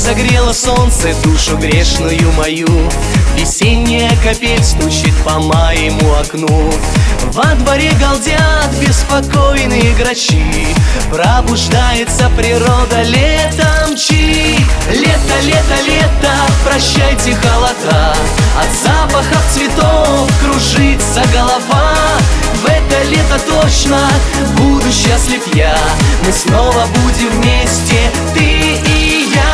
согрело солнце душу грешную мою. Весенняя капель стучит по моему окну. Во дворе галдят беспокойные грачи. Пробуждается природа, лето мчит. Лето, лето, лето, прощайте холода. От запахов цветов кружится голова. В это лето точно буду счастлив я. Мы снова будем вместе, ты и я.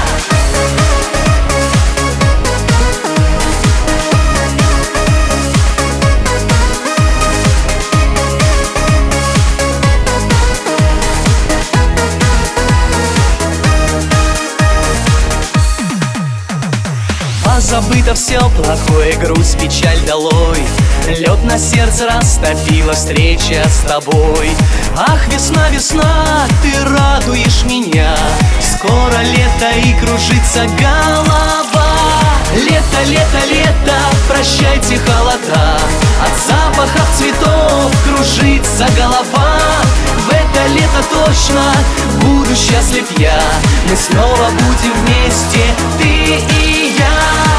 Забыто все плохое, грусть, печаль долой. Лед на сердце растопила встреча с тобой. Ах, весна, весна, ты радуешь меня. Скоро лето и кружится голова. Лето, лето, лето, прощайте холода. От запахов цветов кружится голова. В это лето точно буду счастлив я. Мы снова будем вместе, ты и я.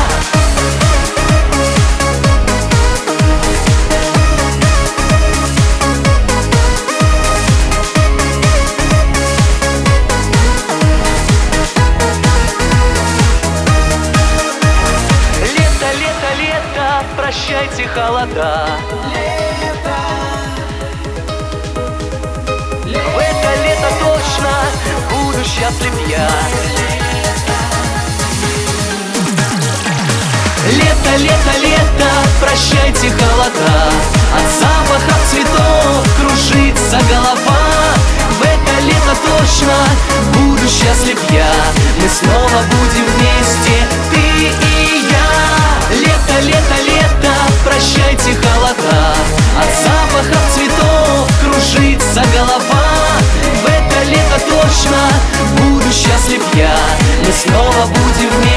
Прощайте холода. Лето. В это лето точно буду счастлив я. Лето, лето, лето, прощайте холода. От запахов цветов кружится голова. В это лето точно буду счастлив я. Мы снова будем вместе, ты и я. Лето, лето, лето, прощайте холода. От запахов цветов кружится голова. В это лето точно буду счастлив я. Мы снова будем вместе.